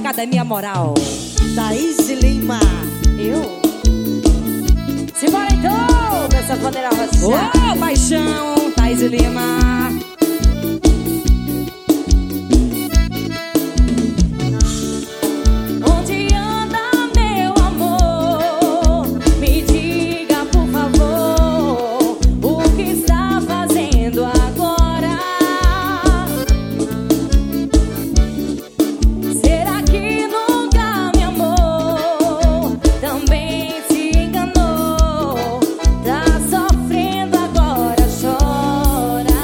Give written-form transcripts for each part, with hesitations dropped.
Academia Moral. Thaís Lima. Eu? Simbora então, meu sanfoneiro Rocha. Ô, paixão, Thaís Lima. Onde anda meu amor? Me diga, por favor, o que está fazendo agora? Será que nunca me amou? Também se enganou. Tá sofrendo agora, chora.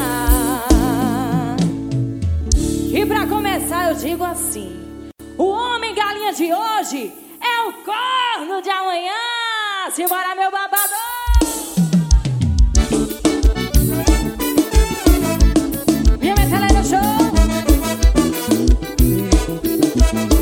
E pra começar eu digo assim: o homem galinha de hoje é o corno de amanhã. Simbora, meu babado. Minha metaleira show.